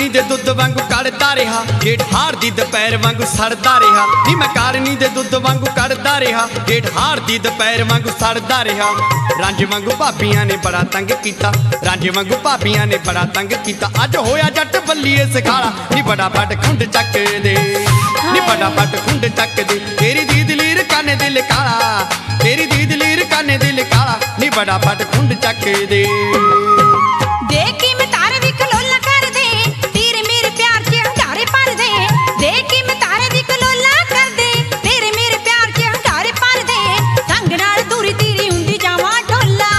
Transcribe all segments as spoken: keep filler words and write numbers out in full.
दे दुध वांगू कड़दा रहा, जेठ हार दी दोपहर वांगू सड़दा रहा। नी मैं कारनी दे दुध वांगू कड़दा रहा, जेठ हार दी दोपहर वांगू सड़दा रहा। रांझे वांगू भाबियां ने बड़ा तंग कीता, रांझे वांगू भाबियां ने बड़ा तंग कीता। अज होया जट बल्लीए सखाला, नी बड़ा फट खुंड चक दे, नी बड़ा फट खुंड चक दे। तेरी दी दलीर काने दिल काला, तेरी दी दलीर काने दिल काला, नी बड़ा फट खुंड चक दे। देखी मैं तारे भी कलोला कर दे, तेरे मेरे प्यार च हंगारे भर दे। देखी मैं तारे भी कलोला कर दे, तेरे मेरे प्यार च हंगारे भर दे। संग नाल दूरी तीरी हुंदी जावां ढोला,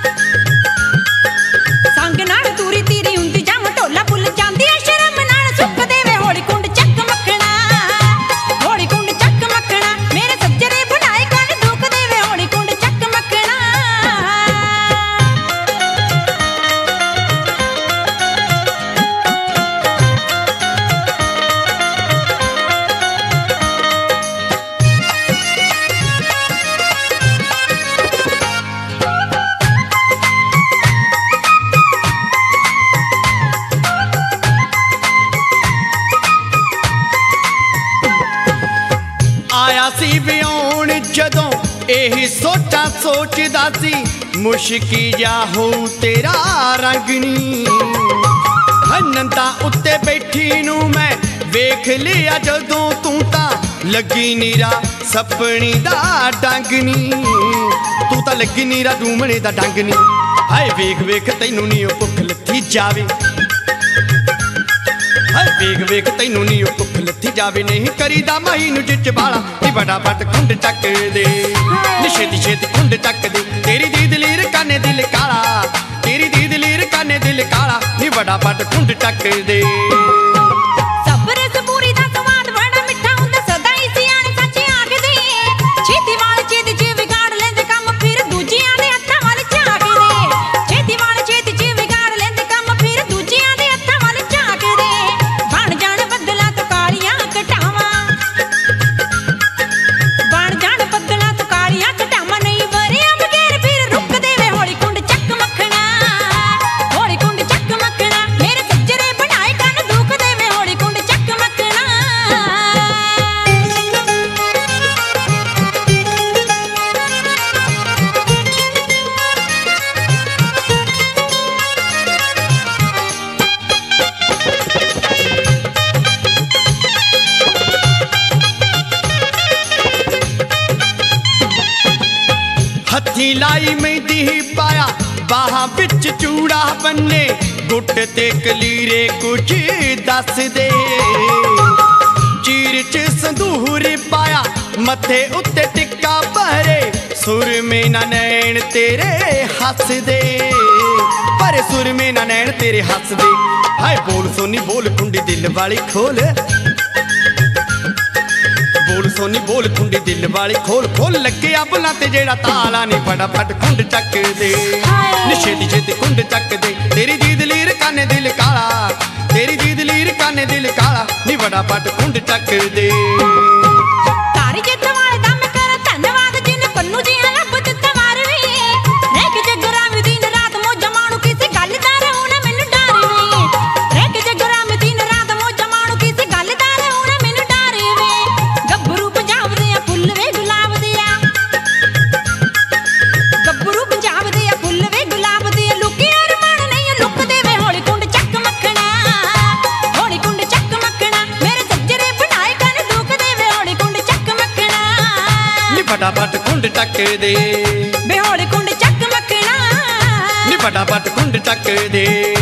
संग नाल दूरी तीरी हुंदी जावां ढोला। भुल जांदी ऐ शर्म नाल सुख देवे होली कुंड चक मखना, होली कुंड चक मखना। मेरे सज्जरे बनाए कन दुख देवे होली कुंड चक मखना। आया सी विआउण जदों एही सोचा सोचदा सी, मुश्की जा हो तेरा रंग नी। हनंता उत्ते बैठी नू मैं वेख लिया जदों, तू तां लगी नीरा सपनी दा डंग नी। तू तां लगी नीरा डूमणे दा डंग नी। हाय वेख वेख तैनू नी ओ भुख लथी जावे, हाय वेख वेख तैनू नी ओ भुख लथी जावे। नहीं करीदा माही नू जिच बाला, नी बड़ा फट खुंड चक दे, नी छेती छेती खुंड चक दे। तेरी दी दलीर काने दिल काला, तेरी दी दलीर काने दिल काला, नी बड़ा फट खुंड चक दे। सब्र सबूरी दा स्वाद बड़ा मिठा हुंदा, सदा ही सियाणे सच्च आखदे। छेती वाल छेती च विगाड़ लेंदे काम, फिर दूजियां दे हत्थां वल झाकदे। छेती वाल छेती च विगाड़ लेंदे काम, फिर दूजियां दे हत्थां वल झाकदे। बण जाण बदला तो कालियां घटावां, बण जाण बदला तो कालियां घटावां। नहीं वरिया बगैर फिर रुक देवे होली कुंड चक मखना, होली कुंड चक मखना। मेरे सज्जरे बनाए कन दुख देवे होली कुंड चक मखना। हथी लाई मेहंदी पाया, बाहां विच चूड़ा बन्ने। गुट ते कलीरे कुछ दस दे, चीर च संदूर पाया, मथे उत्ते टिक्का भरे। सुर में ना नैन तेरे हस दे, पर सुर में ना नैन तेरे हस दे। हाय बोल सोनी बोल कुंडी दिल वाली खोल, बोल सोनी बोल कुंडी दिल वाली खोल। खोल लगे अबला ते जेड़ा ताला, नी फटाफट खुंड चक दे, नी छेती छेती खुंड चक दे। तेरी दी दलीर काने दिल काला, तेरी दी दलीर काने दिल काला, नी फटाफट खुंड चक दे। तारी जित वाले दा मैं कर धन्नवाद, जिन पन्नू जी रब दित्ता वार वे। रह के जगरा में दिन रात मौजा माणू, किसी गल दा रहूं मैनू डर वे। रह के जगरा में दिन रात मौजा माणू, किसी गल दा रहूं मैनू डर वे। गब्बरू पंजाब दे आ फुੱਲ वे गुलाब दे आ, गब्बरू पंजाब दे आ फुੱਲ वे गुलाब दे आ। लुकी अरमान नहीं लुक देवे होली कुंड चक मखना, होली कुंड चक मखना। मेरे सज्जरे बनाए कन दुख देवे होली कुंड चक मखना। नी फटाफट खुंड चक दे, बे होली कुंड चक मखना, नी फटाफट खुंड चक दे।